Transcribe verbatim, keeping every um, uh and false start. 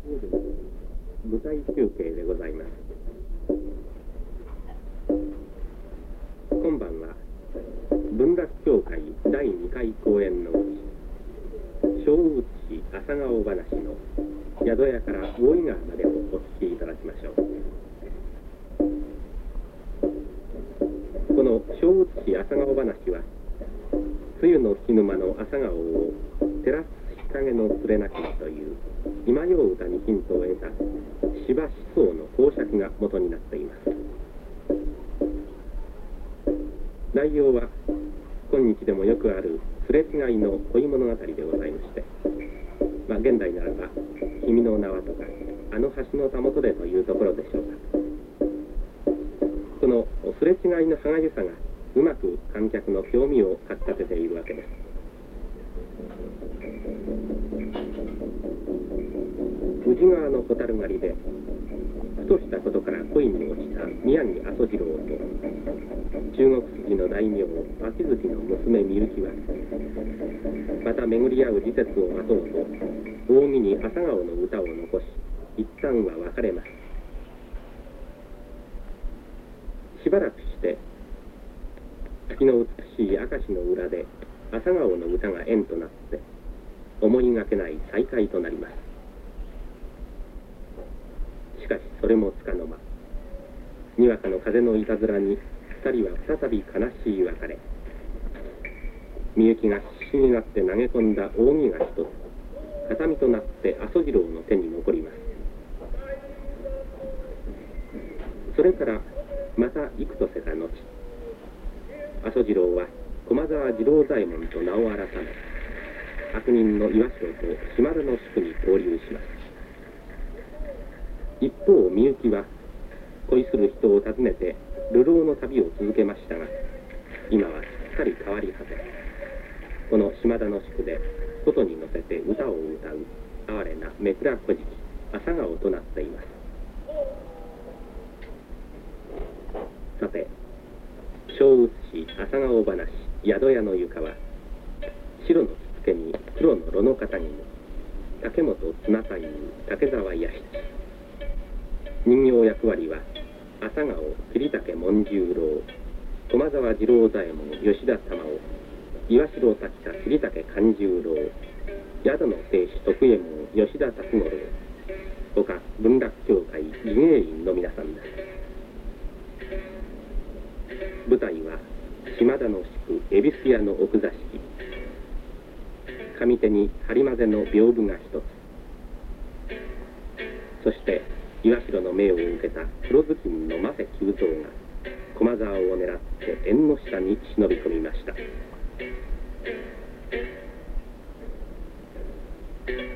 舞台中継でございます。今晩は文楽協会だいにかい公演のうち、小内市朝顔話の宿屋から大井川までをお聞きいただきましょう。この小内市朝顔話は、冬の涸沼の朝顔を照らす日陰の連れなきという今世歌にヒントを得た司馬思想の講釈が元になっています。内容は今日でもよくあるすれ違いの恋物語でございまして、まあ、現代ならば「君の名は」とか「あの橋のたもとで」というところでしょうか。このすれ違いの歯がゆさがうまく観客の興味をかきたてているわけです。宇治川の蛍狩りでふとしたことから恋に落ちた宮城阿十次郎と中国筋の大名秋月の娘みゆきは、また巡り合う時節を待とうと扇に朝顔の歌を残し、一旦は別れます。しばらくして月の美しい明石の裏で朝顔の歌が縁となって思いがけない再会となります。しかしそれもつかの間、にわかの風のいたずらに二人は再び悲しい別れ。みゆきが必死になって投げ込んだ扇が一つ形見となって阿十次郎の手に残ります。それからまた幾とせか後、阿十次郎は駒沢次郎左衛門と名を改め、悪人の岩城と島田の宿に合流します。一方みゆきは恋する人を訪ねて流浪の旅を続けましたが、今はすっかり変わり果て、この島田の宿で外に乗せて歌を歌う哀れなめくらこじき朝顔となっています。さて、小内市朝顔話宿屋の床は、白の着付けに黒の炉の肩に竹本綱太夫竹沢弥七、人形役割は朝顔桐竹紋十郎駒沢次郎左衛門吉田玉緒岩城滝田桐竹勘十郎宿の亭主徳右衛門吉田辰五郎、他文楽協会技芸員の皆さんです。舞台は島田の宿恵比寿屋の奥座敷。上手に張り混ぜの屏風が一つ、そして岩城の命を受けた黒ずきんの間瀬久蔵が駒沢を狙って縁の下に忍び込みました。